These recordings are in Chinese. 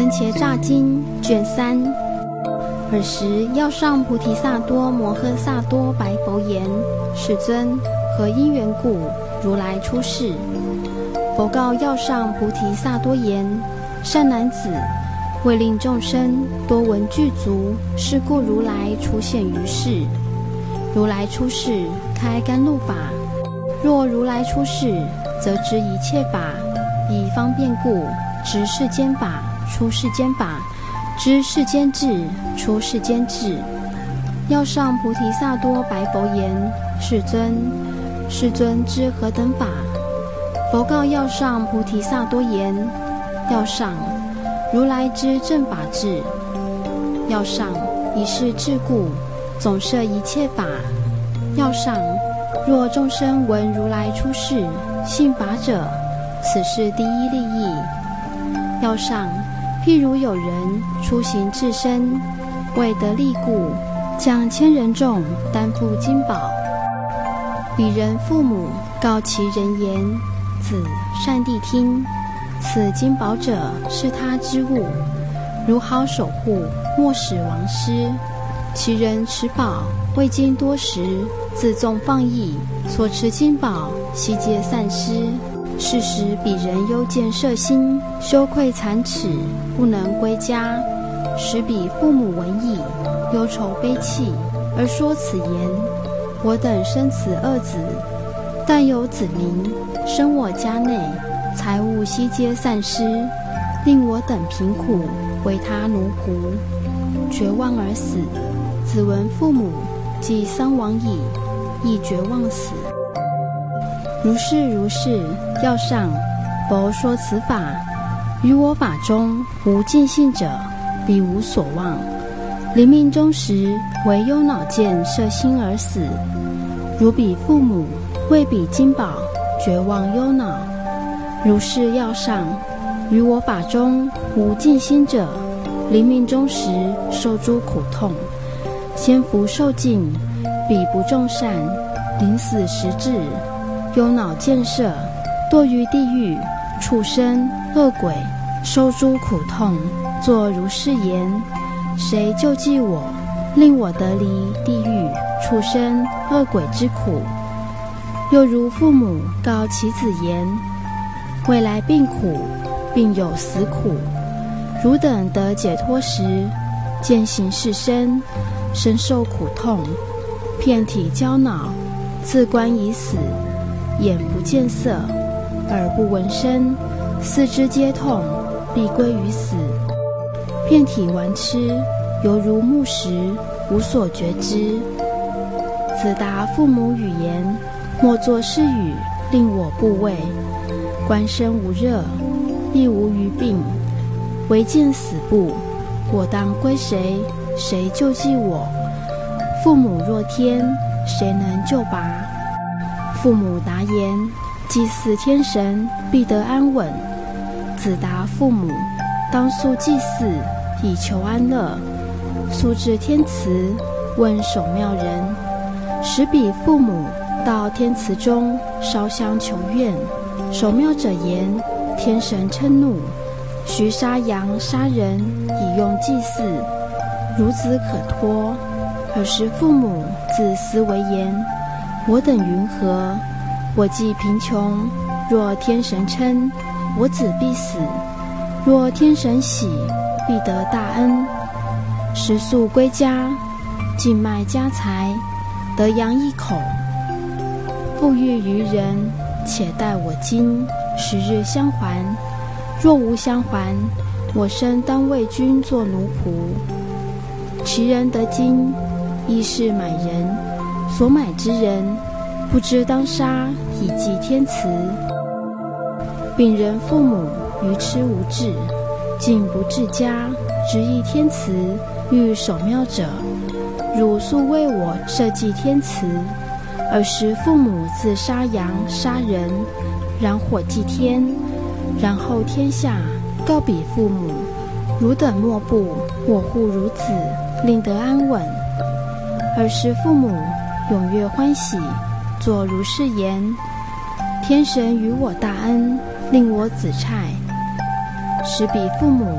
僧伽吒经卷3。尔时要上菩提萨埵摩诃萨多白佛言：世尊，何因缘故，如来出世？佛告要上菩提萨埵言：善男子，为令众生多闻具足，是故如来出现于世。如来出世，开甘露法。若如来出世，则知一切法，以方便故，知世间法，出世间法，知世间智，出世间智。要上菩提萨埵白佛言：世尊，世尊知何等法？佛告要上菩提萨埵言：要上，如来知正法智。要上，以是智故，总摄一切法。要上，若众生闻如来出世，信法者，此是第一利益。要上，譬如有人出行至身，为得利故，将千人众担负金宝。彼人父母告其人言：子，善谛听，此金宝者是他之物，如好守护，莫使亡失。其人持宝未经多时，自纵放逸，所持金宝悉皆散失。是时彼人忧见摄心，羞愧惭耻，不能归家。使彼父母闻已，忧愁悲泣，而说此言：我等生此二子，但有子民生我家内，财物悉皆散失，令我等贫苦，为他奴仆，绝望而死。子闻父母既丧亡矣，亦绝望死。如是如是，要上，佛说此法，于我法中无尽信者，彼无所望。临命终时，为忧恼见摄心而死。如彼父母为彼金宝，绝望忧恼。如是要上，于我法中无尽心者，临命终时受诸苦痛。先福受尽，彼不众善，临死时至，忧恼见摄，堕于地狱、畜生、恶鬼，受诸苦痛，作如是言：谁救济我，令我得离地狱、畜生、恶鬼之苦？又如父母告其子言：未来病苦，并有死苦。汝等得解脱时，见行是身，身受苦痛，遍体焦恼，自观已死，眼不见色，耳不闻声，四肢皆痛，必归于死。遍体顽痴，犹如木石，无所觉知。子答父母语言：莫作是语，令我怖畏。观身无热，亦无余病，唯见死怖。我当归谁？谁救济我？父母若天，谁能救拔？父母答言：祭祀天神，必得安稳。子答父母：当速祭祀，以求安乐。速至天祠，问守庙人，使彼父母到天祠中烧香求愿。守庙者言：天神嗔怒，须杀羊杀人，以用祭祀，孺子可脱。尔时父母自思为言：我等云何？我既贫穷，若天神嗔，我子必死；若天神喜，必得大恩。时速归家，尽卖家财，得羊一口，富裕于人，且待我今10日相还。若无相还，我身当为君作奴仆。其人得金，亦是买人，所买之人，不知当杀，以祭天祠。病人父母愚痴无智，竟不治家，执意天祠，欲守庙者，汝速为我设祭天祠。尔时父母自杀羊杀人，燃火祭天，然后天下告彼父母：汝等莫怖，我护汝子，令得安稳。尔时父母踊跃欢喜，作如是言：天神与我大恩，令我子差。使彼父母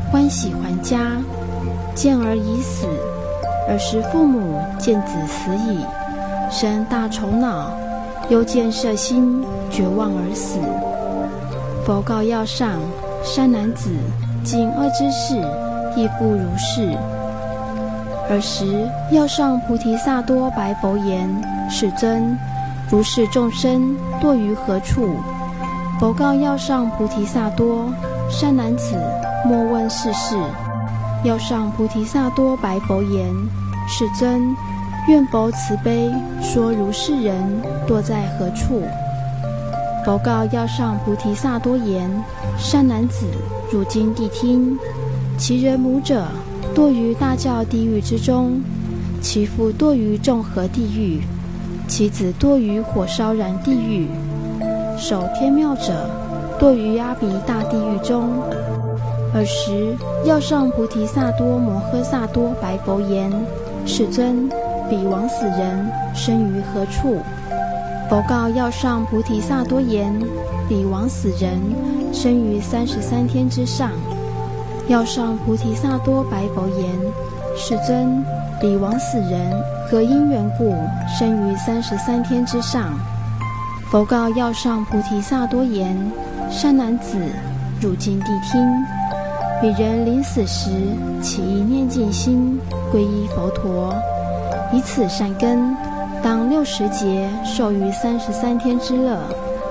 欢喜还家，见儿已死，尔时父母见子死矣，生大愁恼，忧见摄心，绝望而死。佛告要上：善男子，今恶之事亦复如是。尔时要上菩提萨埵白佛言：世尊，如是众生堕于何处？佛告要上菩提萨埵：善男子，莫问是事。要上菩提萨埵白佛言：世尊，愿佛慈悲，说如是人堕在何处？佛告要上菩提萨埵言：善男子，汝今谛听，其人母者堕于大教地狱之中，其父堕于众河地狱，其子堕于火烧燃地狱，守天庙者堕于阿鼻大地狱中。尔时要上菩提萨埵摩诃萨埵白佛言：世尊，彼枉死人生于何处？佛告要上菩提萨埵言：彼枉死人生于33天之上。要上菩提萨埵白佛言：世尊，彼枉死人何因缘故生于33天之上？佛告要上菩提萨埵言：善男子，汝今谛听，彼人临死时起一念净心，皈依佛陀，以此善根，当60劫受于33天之乐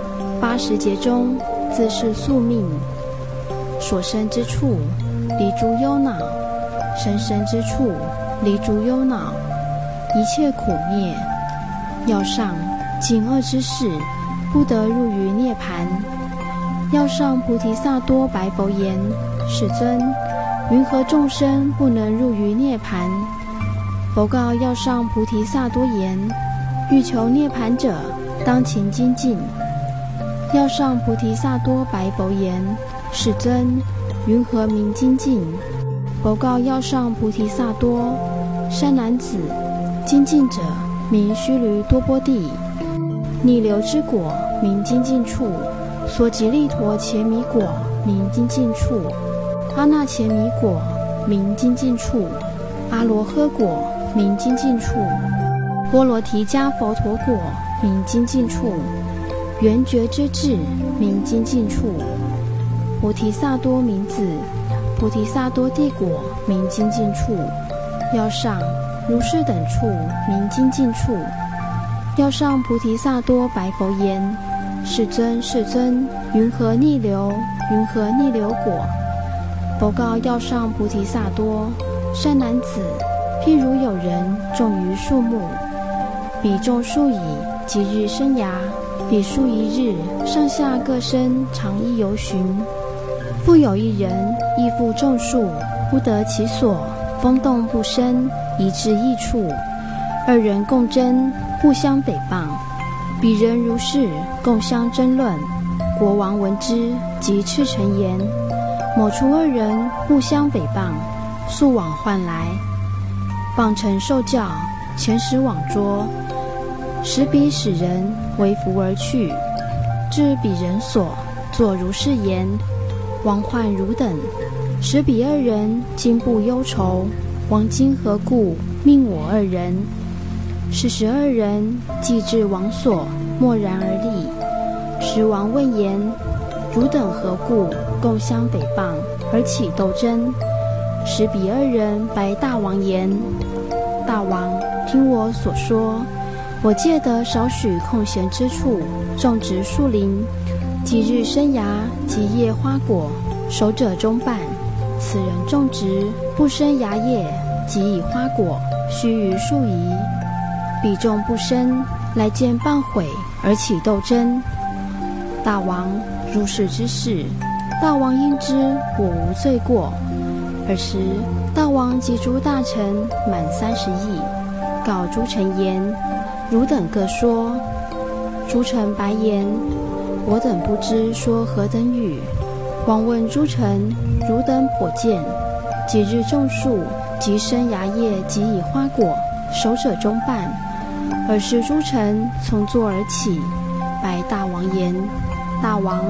，80劫中自是宿命，所生之处离诸忧恼，生生之处离诸忧恼，一切苦灭。要上尽恶之事，不得入于涅盘。要上菩提萨埵白佛言：世尊，云何众生不能入于涅盘？佛告要上菩提萨埵言：欲求涅盘者，当勤精进。要上菩提萨埵白佛言：世尊，云何名精进？佛告要上菩提萨埵：善男子，精进者名须弥多波地，逆流之果名精进处，所及利陀伽弥果名精进处，阿那伽弥果名精进处，阿罗诃果名精进处，波罗提迦佛陀果名精进处，圆觉之智名精进处，菩提萨埵名子，菩提萨埵帝果名精进处。要上如是等处名精进处。要上菩提萨埵白佛言：世尊，世尊，云何逆流？云何逆流果？佛告要上菩提萨埵：善男子，譬如有人种于树木，彼种树已，即日生芽，彼树一日，上下各生，常意游循。复有一人亦复种树，不得其所，风动不生，移至异处，二人共争，互相诽谤。彼人如是，共相争论。国王闻之，即斥臣言：某处二人互相诽谤，速往唤来。谤臣受教，遣使往捉，使彼使人为俘而去，至彼人所，作如是言：王唤汝等，使彼二人今不忧愁，王今何故命我二人？是时二人既至王所，默然而立。时王问言：汝等何故共相诽谤而起斗争？使彼二人白大王言：大王，听我所说，我借得少许空闲之处，种植树林，即日生芽，即叶花果，熟者中半。此人种植不生芽叶，即以花果，须臾数移。彼种不生，来见谤毁而起斗争。大王，如是之事，大王应知我无罪过。尔时大王及诸大臣满30亿，告诸臣言：汝等各说。诸臣白言：我等不知说何等语。王问诸臣：汝等颇见，即日种树，即生芽叶，即以花果，熟者中半。尔时诸臣从座而起，白大王言：大王，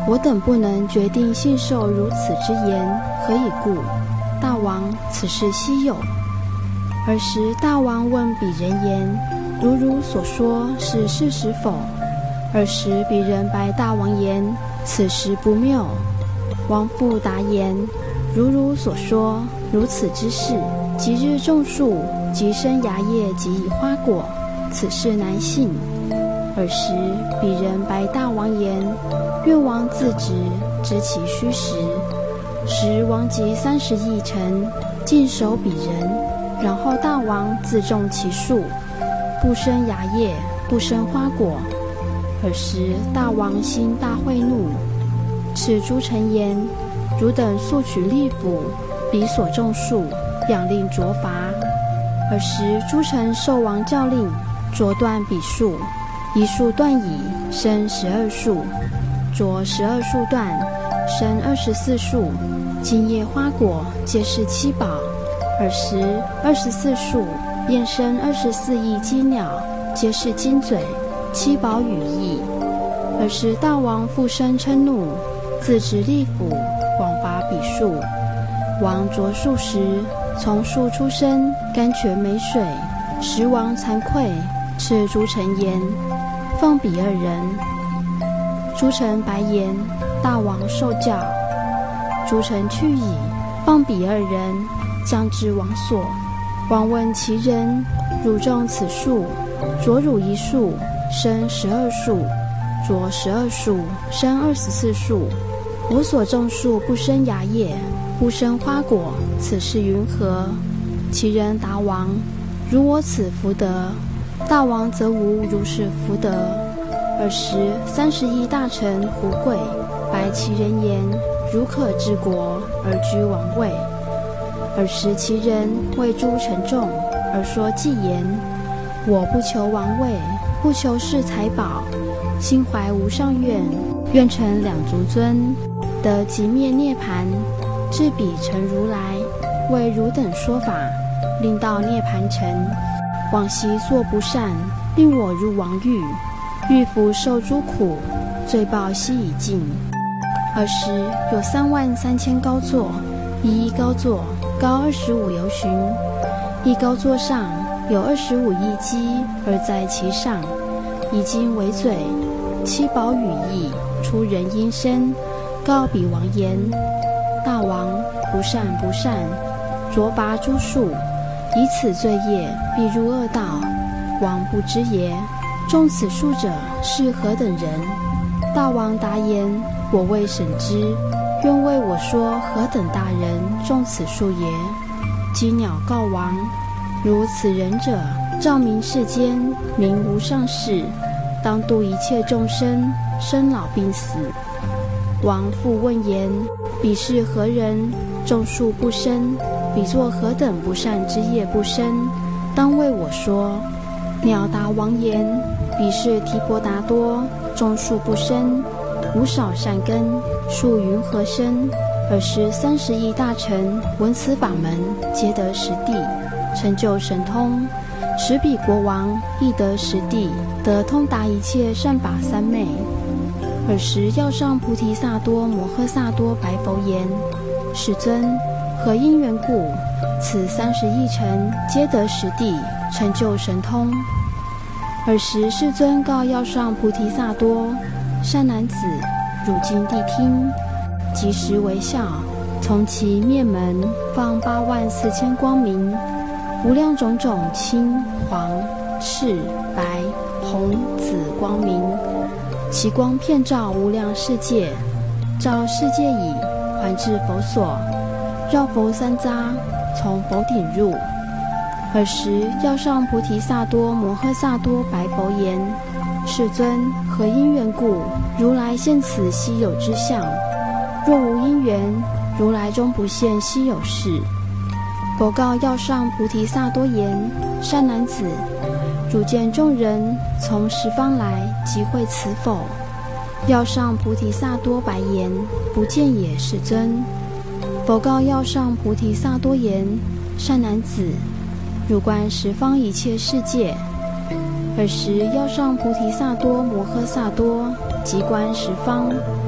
我等不能决定信受如此之言，何以故？大王，此事稀有。尔时大王问彼人言：如所说是事实否？尔时彼人白大王言：此事不谬。王复答言：如所说，如此之事，即日种树，即生芽叶，即以花果，此事难信。尔时彼人白大王言：愿王自知其虚实。时王即30亿陈，尽守彼人，然后大王自种其树，不生芽叶，不生花果。尔时大王心大恚怒，斥诸臣言：汝等速取吏府，彼所种树，两令擢罚。尔时诸臣受王教令，擢断彼树，一树断矣，生12树；擢12树断，生24树。茎叶花果皆是七宝。尔时24树便生24亿鸡鸟，皆是金嘴，七宝羽翼。尔时大王复生嗔怒，自执吏府，广罚彼树。王擢树时，从树出生，甘泉没水。时王惭愧，斥诸臣言：放彼2人。诸臣白言：大王受教。诸臣去矣，放彼2人，将至王所。王问其人：汝种此树，擢汝1树，生12树；擢12树，生24树。我所种树不生芽叶，不生花果，此事云何？其人答王：如我此福德，大王则无如是福德。尔时30亿大臣胡贵白其人言：如可治国而居王位？尔时其人谓诸臣众而说计言：我不求王位，不求是财宝，心怀无上愿，愿成两足尊，得即灭涅槃，至彼成如来，为汝等说法，令到涅槃城。往昔作不善，令我入王狱，欲服受诸苦，罪报悉已尽。尔时有33000高座，一高座高25由旬，一高座上有25亿鸡，而在其上，以金为嘴，七宝羽翼，出人阴身，告彼王言：大王不善，擢拔诸树，以此罪业，必入恶道。王不知也。种此树者是何等人？大王答言：我未审之，愿为我说何等大人种此树也。鸡鸟告王：如此人者，照明世间，名无上士，当度一切众生，生老病死。王复问言：彼是何人？种树不生，彼作何等不善之业不生？当为我说。鸟答王言：彼是提婆达多，种树不生，无少善根，树云何生？尔时30亿大臣闻此法门，皆得实地，成就神通。使彼国王亦得实地，得通达一切善法三昧。尔时要上菩提萨埵摩诃萨埵白佛言：世尊，何因缘故，此30亿臣皆得实地，成就神通？尔时世尊告要上菩提萨埵：善男子，汝今谛听。即时微笑，从其面门放84000光明，无量种种青黄赤白红紫光明，其光遍照无量世界。照世界已，还至佛所，绕佛3匝，从佛顶入。尔时要上菩提萨埵摩诃萨埵白佛言：世尊，何因缘故，如来现此稀有之相？若无因缘，如来终不现稀有事。佛告要上菩提萨埵言：善男子，汝见众人从十方来，即会此否？要上菩提萨埵白言：不见也，世尊。佛告要上菩提萨埵言：善男子，汝观十方一切世界。尔时要上菩提萨埵摩诃萨埵即观十方，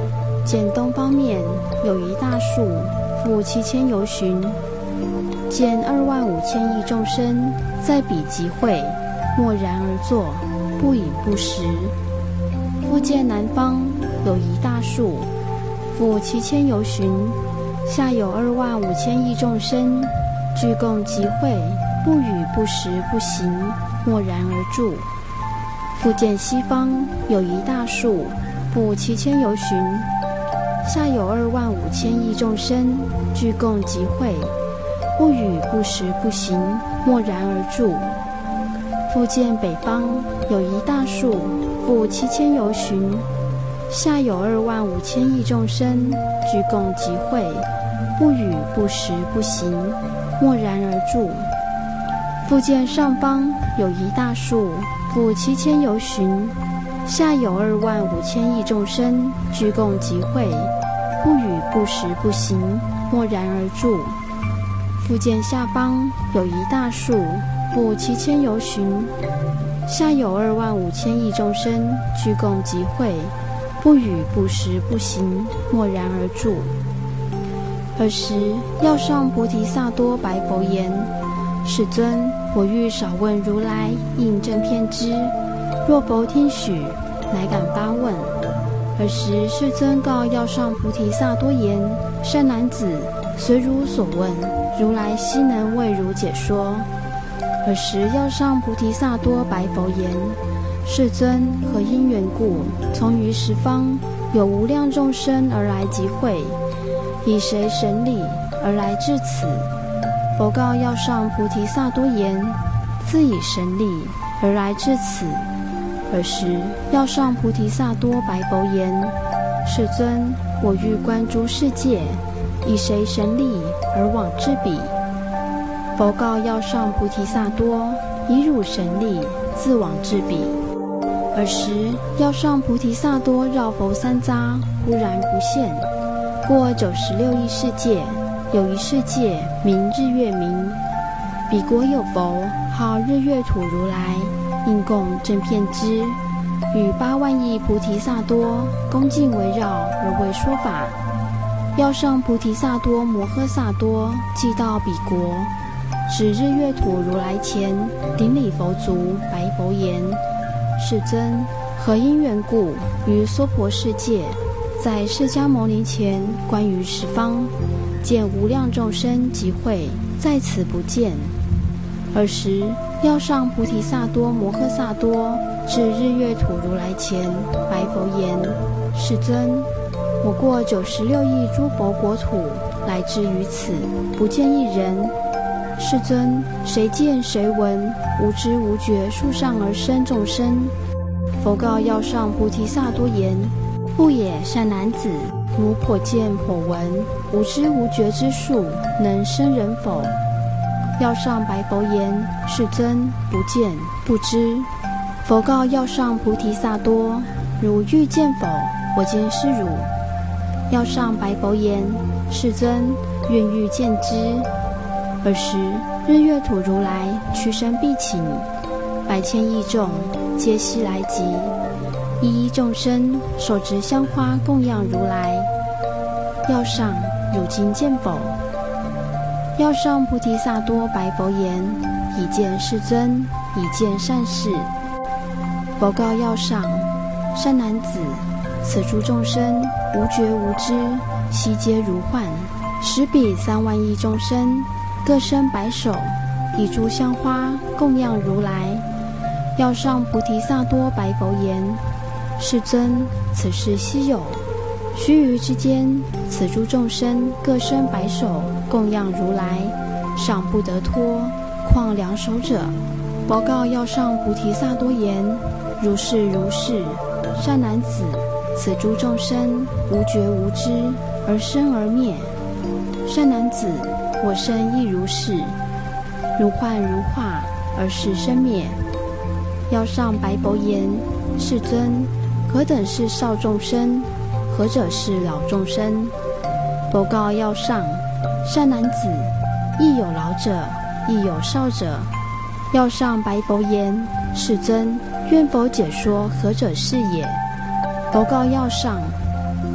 见东方面有一大树，复7000由旬。见25000亿众生在彼集会，默然而坐，不饮不食。复见南方有一大树，复7000由旬，下有25000亿众生，俱共集会，不语不食不行，默然而住。复见西方有一大树，复7000由旬，下有25000亿众生，俱共集会，不语不食不行，默然而住。复见北方有一大树，复7000由旬，下有25000亿众生，俱共集会，不语不食不行，默然而住。复见上方有一大树，复7000由旬，下有25000亿众生，俱共集会，不语不食不行，默然而住。复见下方有一大树，复7000由旬，下有25000亿众生，俱共集会，不语不食不行，默然而住。尔时要上菩提萨埵白佛言：世尊，我欲少问如来应正遍知，若佛听许，乃敢发问。尔时世尊告要上菩提萨埵言：善男子，随汝所问，如来悉能为汝解说。尔时要上菩提萨埵白佛言：世尊，何因缘故，从于十方有无量众生而来集会，以谁神力而来至此？佛告要上菩提萨埵言：自以神力而来至此。尔时要上菩提萨埵白佛言：世尊，我欲观诸世界，以谁神力而往至彼？佛告要上菩提萨埵：以汝神力自往至彼。尔时要上菩提萨埵绕佛三匝，忽然不现。过96亿世界，有一世界名日月明。彼国有佛，号日月土如来，应供正遍知，与8万亿菩提萨埵恭敬围绕而为说法。要上菩提萨埵摩诃萨埵即到彼国，指日月土如来前，顶礼佛足，白佛言：世尊，何因缘故，于娑婆世界，在释迦牟尼前观于十方，见无量众生集会，在此不见。尔时要上菩提萨埵摩诃萨埵至日月土如来前，白佛言：世尊，我过96亿诸佛国土，来至于此，不见一人。世尊，谁见谁闻，无知无觉树上而生众生？佛告要上菩提萨埵言：不也，善男子，如颇见颇闻，无知无觉之树，能生人否？要上白佛言：世尊，不见不知。佛告要上菩提萨埵：如欲见否？我今示汝。要上白佛言：世尊，愿欲见之。尔时日月土如来屈身必请，100千亿众皆悉来集，一一众生手执香花供养如来。要上，汝今见否？要上菩提萨埵白佛言：已见世尊，已见善事。佛告要上：善男子，此诸众生无觉无知，悉皆如幻，使彼3万亿众生，各伸白手，以诸香花供养如来。要上菩提萨埵白佛言：世尊，此事稀有。须臾之间，此诸众生各伸白手供养如来，尚不得脱，况两手者？佛告要上菩提萨埵言：如是如是，善男子，此诸众生无觉无知，而生而灭。善男子，我身亦如是，如幻如化，而是生灭。要上白佛言：世尊，何等是少众生？何者是老众生？佛告要上：善男子，亦有老者，亦有少者。要上白佛言：世尊，愿佛解说何者是也？佛告要上：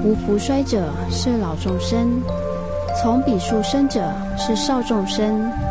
无福衰者是老众生，从彼数生者是少众生。